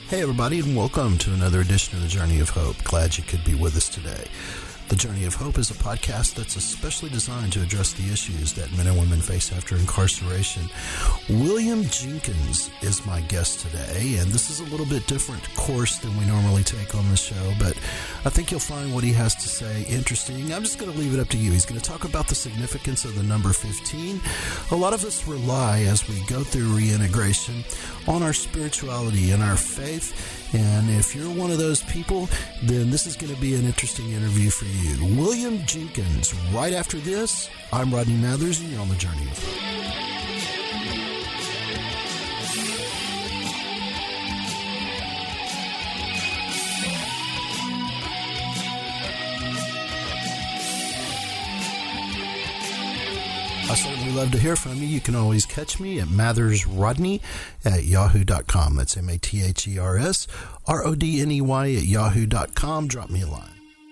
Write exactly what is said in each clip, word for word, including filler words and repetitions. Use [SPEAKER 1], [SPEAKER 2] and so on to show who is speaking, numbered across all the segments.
[SPEAKER 1] Hey everybody, and welcome to another edition of The Journey of Hope. Glad you could be with us today. The Journey of Hope is a podcast that's especially designed to address the issues that men and women face after incarceration. William Jenkins is my guest today, and this is a little bit different course than we normally take on the show, but I think you'll find what he has to say interesting. I'm just going to leave it up to you. He's going to talk about the significance of the number fifteen. A lot of us rely, as we go through reintegration, on our spirituality and our faith. And if you're one of those people, then this is going to be an interesting interview for you. William Jenkins. Right after this, I'm Rodney Mathers, and you're on The Journey of Hope. I certainly love to hear from you. You can always catch me at Mathers Rodney at yahoo dot com. That's M A T H E R S R O D N E Y at yahoo dot com. Drop me a line.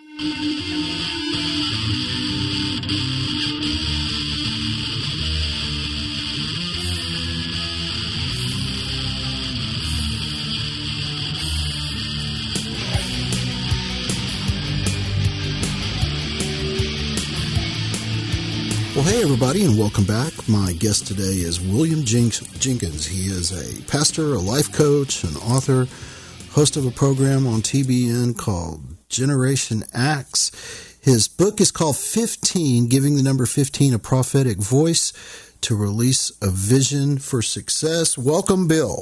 [SPEAKER 1] Well, hey, everybody, and welcome back. My guest today is William Jen- Jenkins. He is a pastor, a life coach, an author, host of a program on T B N called Generation Acts. His book is called fifteen, Giving the Number fifteen a Prophetic Voice to Release a Vision for Success. Welcome, Bill.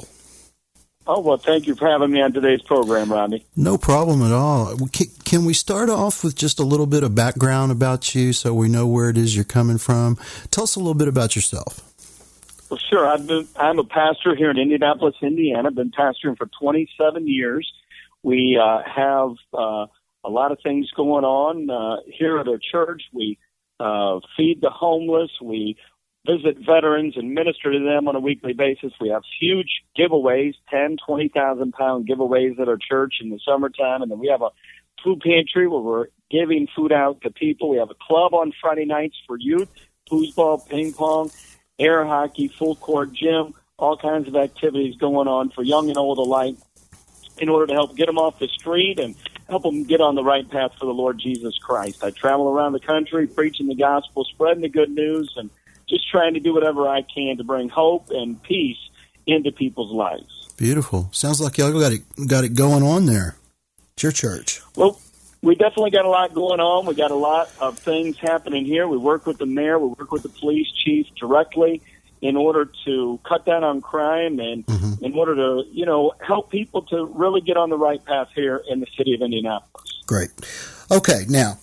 [SPEAKER 2] Oh, well, thank you for having me on today's program, Rodney.
[SPEAKER 1] No problem at all. Can we start off with just a little bit of background about you so we know where it is you're coming from? Tell us a little bit about yourself.
[SPEAKER 2] Well, sure. I've been, I'm a pastor here in Indianapolis, Indiana. I've been pastoring for twenty-seven years. We uh, have uh, a lot of things going on uh, here at our church. We uh, feed the homeless. We visit veterans and minister to them on a weekly basis. We have huge giveaways, ten, twenty thousand pound giveaways at our church in the summertime. And then we have a food pantry where we're giving food out to people. We have a club on Friday nights for youth, foosball, ping pong, air hockey, full court gym, all kinds of activities going on for young and old alike in order to help get them off the street and help them get on the right path for the Lord Jesus Christ. I travel around the country preaching the gospel, spreading the good news, and just trying to do whatever I can to bring hope and peace into people's lives.
[SPEAKER 1] Beautiful. Sounds like y'all got it, got it going on there. It's your church.
[SPEAKER 2] Well, we definitely got a lot going on. We got a lot of things happening here. We work with the mayor. We work with the police chief directly in order to cut down on crime and mm-hmm. in order to, you know, help people to really get on the right path here in the city of Indianapolis.
[SPEAKER 1] Great. Okay, now,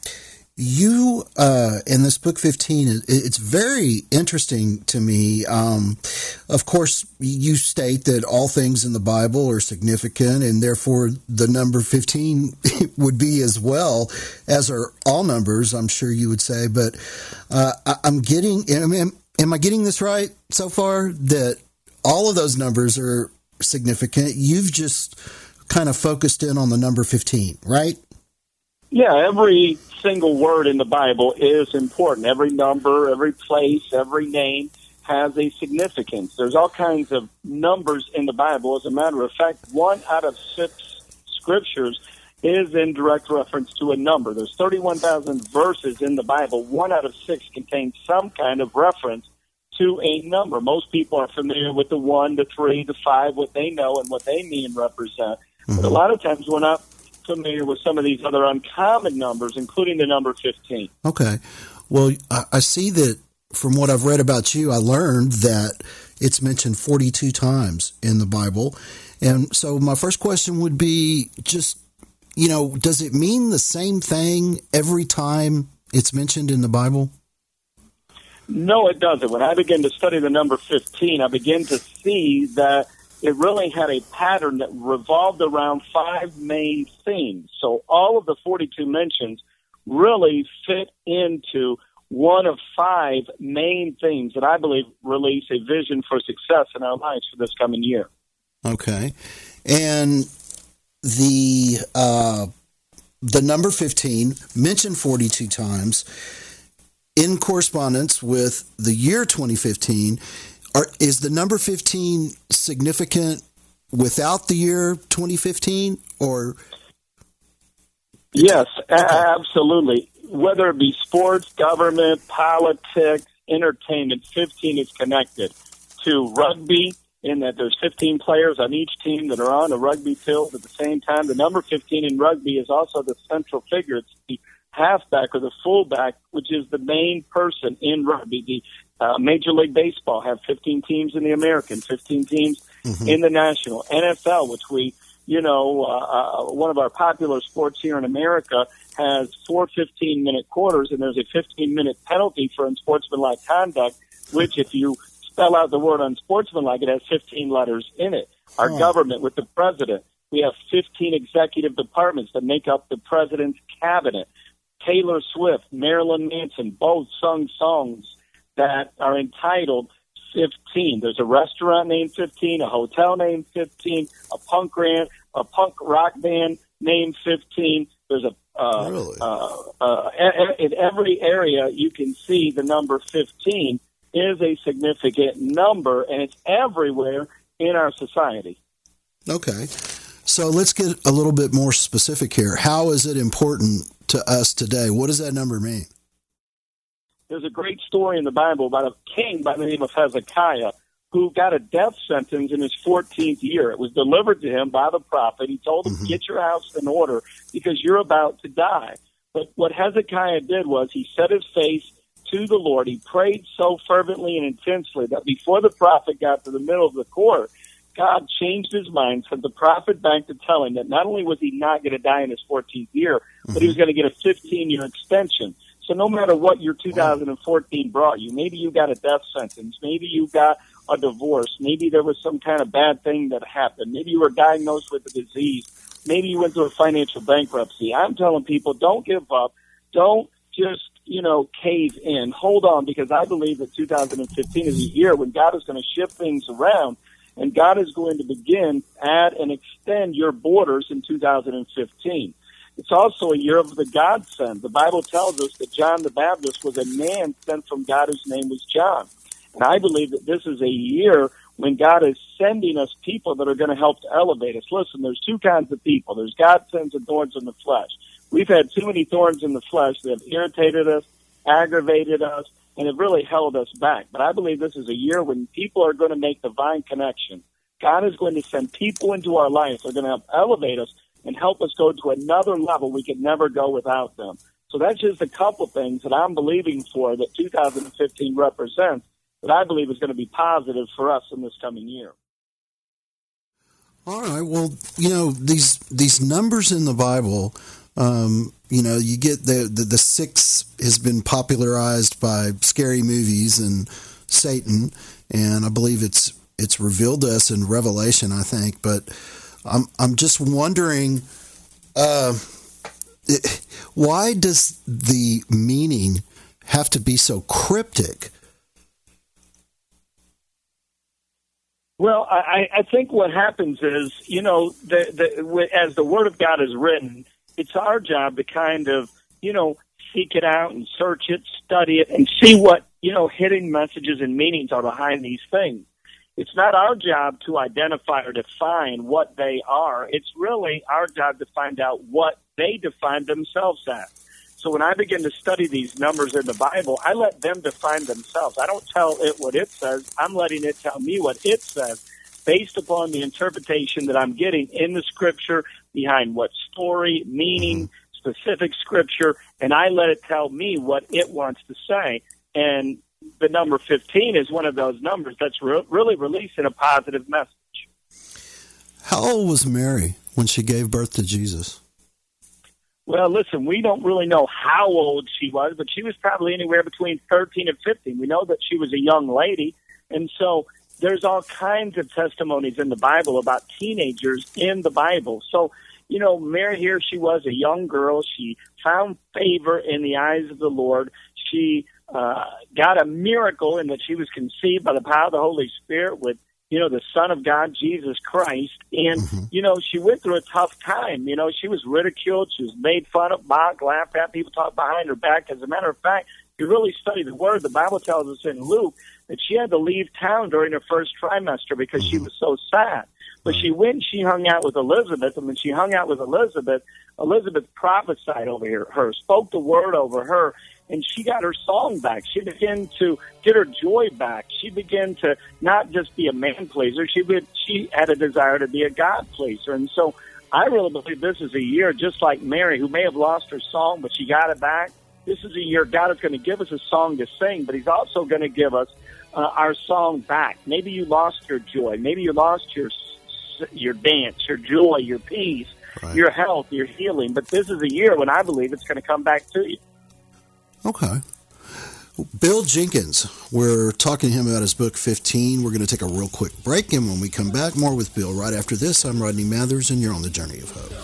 [SPEAKER 1] You, uh, in this book fifteen, it's very interesting to me. Um, of course, you state that all things in the Bible are significant, and therefore the number fifteen would be as well, as are all numbers, I'm sure you would say. But uh, I, I'm getting, am, am I getting this right so far, that all of those numbers are significant? You've just kind of focused in on the number fifteen, right?
[SPEAKER 2] Yeah, every single word in the Bible is important. Every number, every place, every name has a significance. There's all kinds of numbers in the Bible. As a matter of fact, one out of six scriptures is in direct reference to a number. There's thirty-one thousand verses in the Bible. One out of six contains some kind of reference to a number. Most people are familiar with the one, the three, the five, what they know and what they mean represent. Mm-hmm. But a lot of times we're not familiar with some of these other uncommon numbers, including the number fifteen.
[SPEAKER 1] Okay. Well, I, I see that from what I've read about you, I learned that it's mentioned forty-two times in the Bible. And so my first question would be just, you know, does it mean the same thing every time it's mentioned in the Bible?
[SPEAKER 2] No, it doesn't. When I begin to study the number fifteen, I begin to see that it really had a pattern that revolved around five main themes. So all of the forty-two mentions really fit into one of five main themes that I believe release a vision for success in our lives for this coming year.
[SPEAKER 1] Okay. And the uh, the number fifteen, mentioned forty-two times, in correspondence with the year twenty fifteen, are, is the number fifteen significant without the year twenty fifteen, or?
[SPEAKER 2] Yes, a- absolutely. Whether it be sports, government, politics, entertainment, fifteen is connected to rugby, in that there's fifteen players on each team that are on a rugby field at the same time. The number fifteen in rugby is also the central figure. It's the halfback or the fullback, which is the main person in rugby. The uh, Major League Baseball have fifteen teams in the American, fifteen teams mm-hmm. in the National. N F L, which we, you know, uh, uh, one of our popular sports here in America, has four fifteen-minute quarters, and there's a fifteen-minute penalty for unsportsmanlike conduct, which if you spell out the word unsportsmanlike, it has fifteen letters in it. Our oh. government with the president, we have fifteen executive departments that make up the president's cabinet. Taylor Swift, Marilyn Manson, both sung songs that are entitled fifteen. There's a restaurant named fifteen, a hotel named fifteen, a punk band, a punk rock band named fifteen. There's a uh, really? uh, uh, in every area you can see the number fifteen is a significant number, and it's everywhere in our society.
[SPEAKER 1] Okay. So let's get a little bit more specific here. How is it important to us today? What does that number mean?
[SPEAKER 2] There's a great story in the Bible about a king by the name of Hezekiah who got a death sentence in his fourteenth year. It was delivered to him by the prophet. He told him, mm-hmm. get your house in order because you're about to die. But what Hezekiah did was he set his face to the Lord. He prayed so fervently and intensely that before the prophet got to the middle of the court, God changed his mind, sent the prophet back to tell him that not only was he not going to die in his fourteenth year, mm-hmm. but he was going to get a fifteen-year extension. So no matter what your two thousand fourteen brought you, maybe you got a death sentence, maybe you got a divorce, maybe there was some kind of bad thing that happened, maybe you were diagnosed with a disease, maybe you went through a financial bankruptcy. I'm telling people, don't give up. Don't just, you know, cave in. Hold on, because I believe that two thousand fifteen is a year when God is going to shift things around, and God is going to begin, add, and extend your borders in two thousand fifteen. It's also a year of the God send. The Bible tells us that John the Baptist was a man sent from God whose name was John. And I believe that this is a year when God is sending us people that are going to help to elevate us. Listen, there's two kinds of people. There's God sends and thorns in the flesh. We've had too many thorns in the flesh that have irritated us, aggravated us, and have really held us back. But I believe this is a year when people are going to make divine connection. God is going to send people into our lives that are going to help elevate us and help us go to another level we could never go without them. So that's just a couple things that I'm believing for that two thousand fifteen represents that I believe is going to be positive for us in this coming year.
[SPEAKER 1] All right. Well, you know, these these numbers in the Bible, um, you know, you get the, the, the six has been popularized by scary movies and Satan, and I believe it's it's revealed to us in Revelation, I think, but I'm I'm just wondering, uh, it, why does the meaning have to be so cryptic?
[SPEAKER 2] Well, I, I think what happens is, you know, the, the, as the Word of God is written, it's our job to kind of, you know, seek it out and search it, study it, and see what, you know, hidden messages and meanings are behind these things. It's not our job to identify or define what they are. It's really our job to find out what they define themselves as. So when I begin to study these numbers in the Bible, I let them define themselves. I don't tell it what it says. I'm letting it tell me what it says based upon the interpretation that I'm getting in the Scripture, behind what story, meaning, specific Scripture, and I let it tell me what it wants to say. And the number fifteen is one of those numbers that's re- really releasing a positive message.
[SPEAKER 1] How old was Mary when she gave birth to Jesus?
[SPEAKER 2] Well, listen, we don't really know how old she was, but she was probably anywhere between thirteen and fifteen. We know that she was a young lady, and so there's all kinds of testimonies in the Bible about teenagers in the Bible. So, you know, Mary here, she was a young girl. She found favor in the eyes of the Lord. She uh, got a miracle in that she was conceived by the power of the Holy Spirit with, you know, the Son of God, Jesus Christ. And, mm-hmm. you know, she went through a tough time. You know, she was ridiculed. She was made fun of, mocked, laughed at. People talked behind her back. As a matter of fact, if you really study the Word, the Bible tells us in Luke that she had to leave town during her first trimester because mm-hmm. she was so sad. But she went and she hung out with Elizabeth, and when she hung out with Elizabeth, Elizabeth prophesied over her, her spoke the word over her, and she got her song back. She began to get her joy back. She began to not just be a man pleaser. She would, she had a desire to be a God pleaser. And so I really believe this is a year, just like Mary, who may have lost her song, but she got it back. This is a year God is going to give us a song to sing, but he's also going to give us uh, our song back. Maybe you lost your joy. Maybe you lost your your dance, your joy, your peace, right. your health, your healing. But this is a year when I believe it's going to come back to you.
[SPEAKER 1] Okay. Bill Jenkins, we're talking to him about his book, fifteen. We're going to take a real quick break, and when we come back, more with Bill right after this. I'm Rodney Mathers, and you're on the Journey of Hope.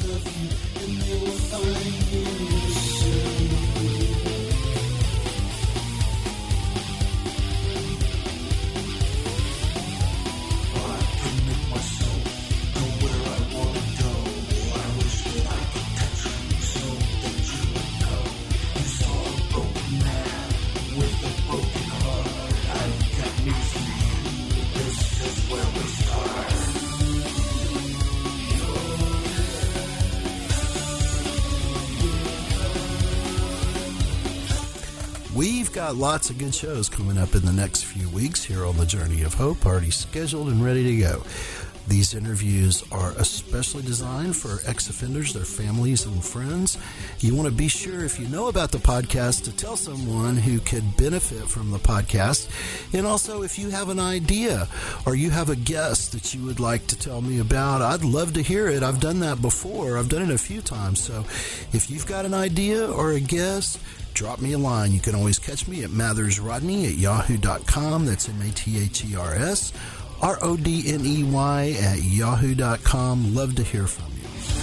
[SPEAKER 1] We've got lots of good shows coming up in the next few weeks here on the Journey of Hope, already scheduled and ready to go. These interviews are especially designed for ex-offenders, their families, and friends. You want to be sure, if you know about the podcast, to tell someone who could benefit from the podcast. And also, if you have an idea or you have a guest that you would like to tell me about, I'd love to hear it. I've done that before. I've done it a few times. So if you've got an idea or a guest, drop me a line. You can always catch me at mathersrodney at yahoo dot com. That's M A T H E R S R O D N E Y at yahoo dot com. Love to hear from you.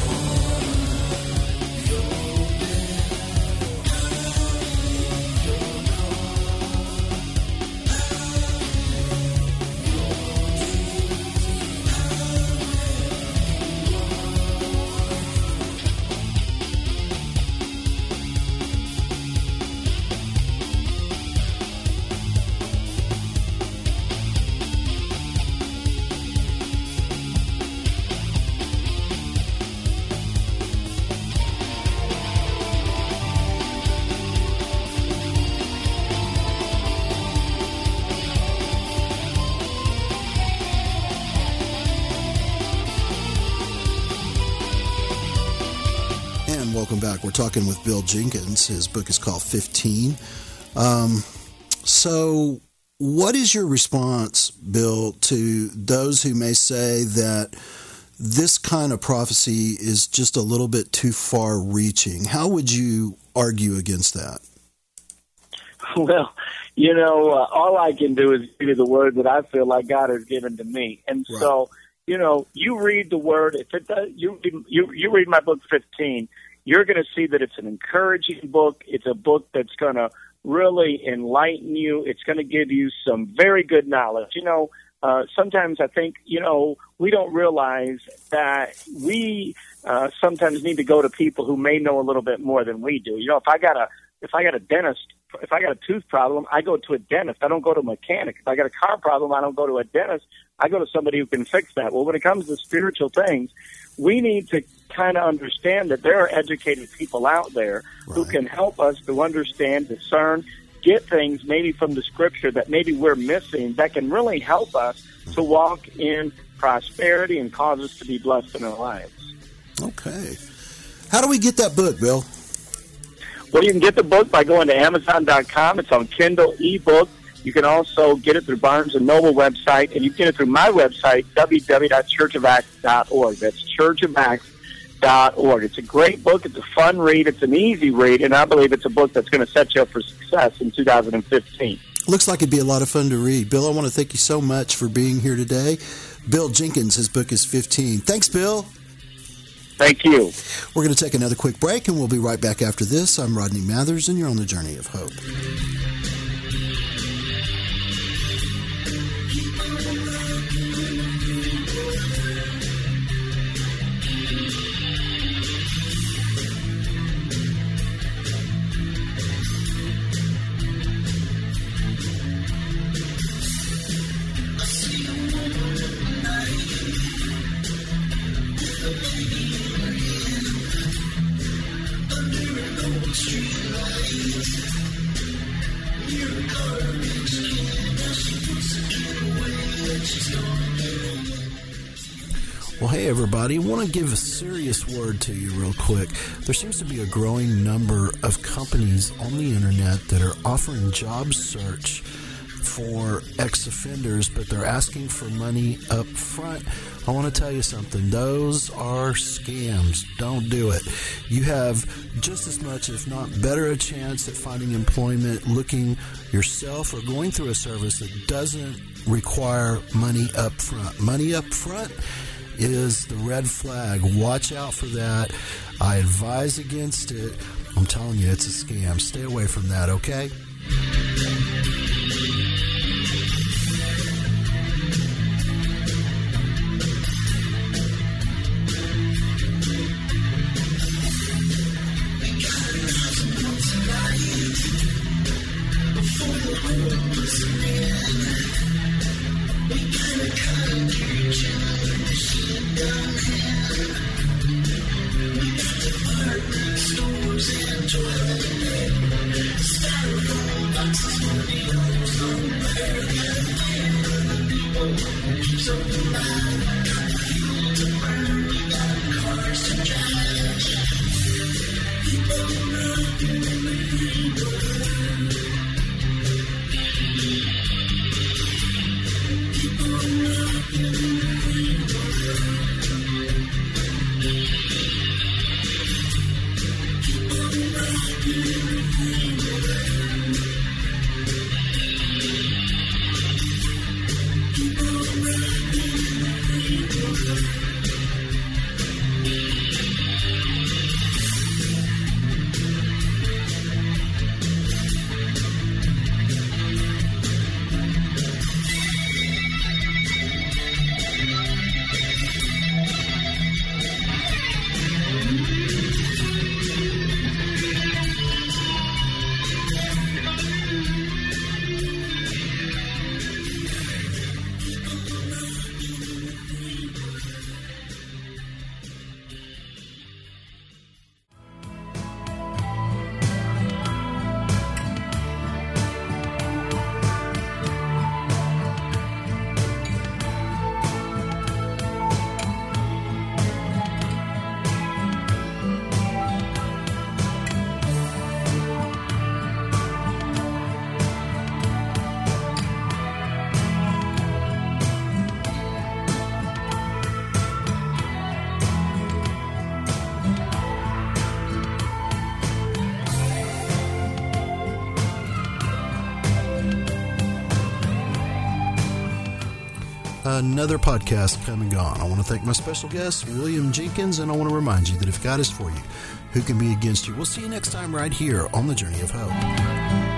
[SPEAKER 1] Welcome back. We're talking with Bill Jenkins. His book is called fifteen. Um, so what is your response, Bill, to those who may say that this kind of prophecy is just a little bit too far reaching? How would you argue against that?
[SPEAKER 2] Well, you know, uh, all I can do is give you the word that I feel like God has given to me. And right. so, you know, you read the word. If it does, you, you, you read my book fifteen, you're going to see that it's an encouraging book. It's a book that's going to really enlighten you. It's going to give you some very good knowledge. You know, uh, sometimes I think, you know, we don't realize that we uh, sometimes need to go to people who may know a little bit more than we do. You know, if I got a if I got a dentist, if I got a tooth problem, I go to a dentist. I don't go to a mechanic. If I got a car problem, I don't go to a dentist. I go to somebody who can fix that. Well, when it comes to spiritual things, we need to kind of understand that there are educated people out there right. who can help us to understand, discern, get things maybe from the scripture that maybe we're missing that can really help us to walk in prosperity and cause us to be blessed in our lives.
[SPEAKER 1] Okay. How do we get that book, Bill?
[SPEAKER 2] Well, you can get the book by going to amazon dot com. It's on Kindle ebook. You can also get it through Barnes and Noble website, and you can get it through my website, w w w dot church of acts dot org. That's church of acts dot org. It's a great book. It's a fun read. It's an easy read, and I believe it's a book that's going to set you up for success in two thousand fifteen.
[SPEAKER 1] Looks like it'd be a lot of fun to read. Bill, I want to thank you so much for being here today. Bill Jenkins, his book is fifteen. Thanks, Bill.
[SPEAKER 2] Thank you.
[SPEAKER 1] We're going to take another quick break, and we'll be right back after this. I'm Rodney Mathers, and you're on the Journey of Hope. Well, hey, everybody. I want to give a serious word to you real quick. There seems to be a growing number of companies on the internet that are offering job search for ex-offenders, but they're asking for money up front. I want to tell you something. Those are scams. Don't do it. You have just as much, if not better, a chance at finding employment looking yourself or going through a service that doesn't require money up front. Money up front is the red flag. Watch out for that. I advise against it. I'm telling you, it's a scam. Stay away from that, okay? Another podcast come and gone. I want to thank my special guest, William Jenkins, and I want to remind you that if God is for you, who can be against you? We'll see you next time right here on The Journey of Hope.